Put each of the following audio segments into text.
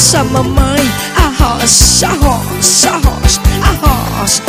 arrocha, mamãe, arrocha, arrocha, arrocha, arrocha.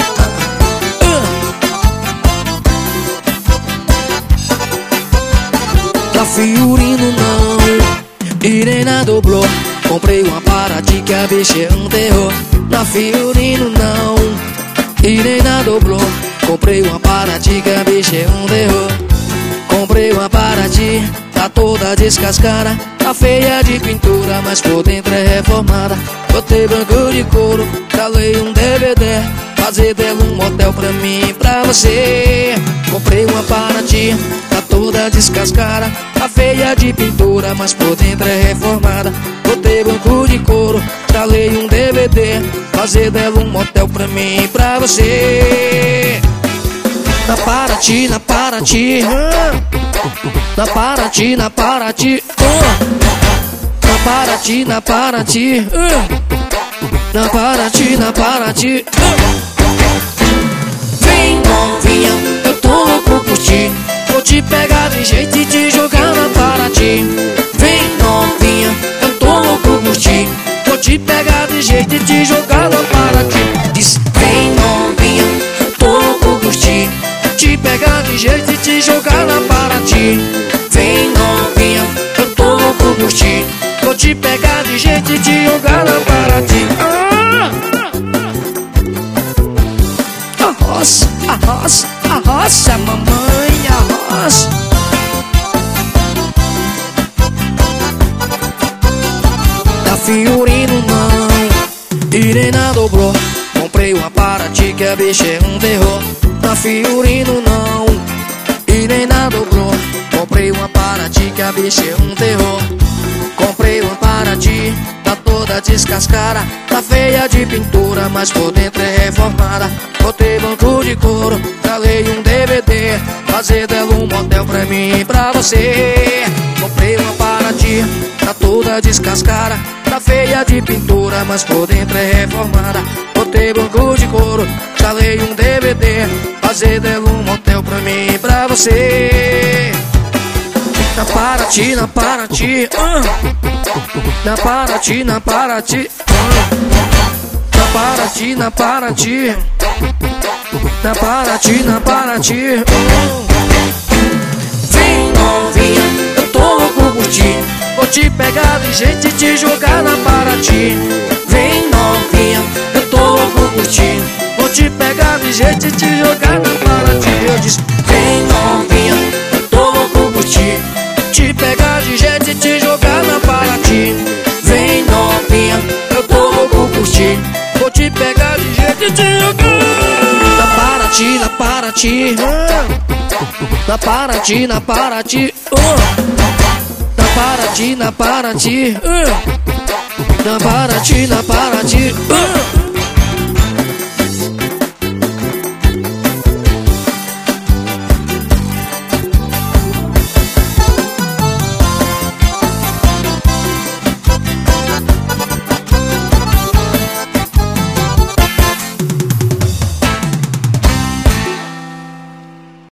Na Fiorino não, Irena dobrou. Comprei uma Paraty que a bicha é um terror. Na Fiorino não, Irena dobrou. Comprei uma Paraty que a bicha é um terror. Comprei uma Paraty, tá toda descascada, tá feia de pintura, mas por dentro é reformada. Botei banco de couro, calei um DVD, fazer dela um motel pra mim e pra você. Comprei uma Paraty, tá toda descascada, tá feia de pintura, mas por dentro é reformada. Botei banco de couro, calei um DVD, fazer dela um motel pra mim e pra você. Na Paraty, na Paraty, na Paraty, na Paraty, na Paraty, na Paraty, na Paraty, na Paraty. Vem novinha, eu tô louco por ti, vou te pegar de jeito e te jogar na Paraty. Vem novinha, eu tô louco por ti, vou te pegar de jeito e te jogar na Paraty. Diz, vem novinha, eu tô louco por ti, te pegar de jeito e te jogar na Paraty. Vem novinha, eu tô louco por ti, vou te pegar de jeito e te jogar na Paraty. Arrocha, arrocha, arrocha, mamãe, arrocha. Na Fiorino não, Irena dobrou. Comprei uma Paraty que a bicha é um terror. Na Fiorino não, Irena dobrou. Comprei uma Paraty que a bicha é um terror. Comprei uma Paraty, tá toda descascada, tá feia de pintura, mas por dentro é reformada. Botei banco de couro, calei um DVD, fazer dela um motel pra mim e pra você. Comprei uma Paraty, tá toda descascada, tá feia de pintura, mas por dentro é reformada. Botei banco de couro, calei um DVD, fazer dela um motel pra mim e pra você. Na Paraty, na Paraty, na Paraty, na Paraty, na Paraty, na Paraty, na Paraty, na Paraty. Vem novinha, eu tô louco por ti, vou te pegar de jeito e te jogar na Paraty. Vem novinha, eu tô louco por ti, vou te pegar de jeito e te jogar na Paraty. Eu disse, vem novinha, eu tô louco por ti, te pegar de jeito e te jogar na Paraty. Vem novinha, eu tô louco por ti, vou te pegar de jeito e te jogar na Paraty, na Paraty, na Paraty, na Paraty, na Paraty, na Paraty, na Paraty, na Paraty.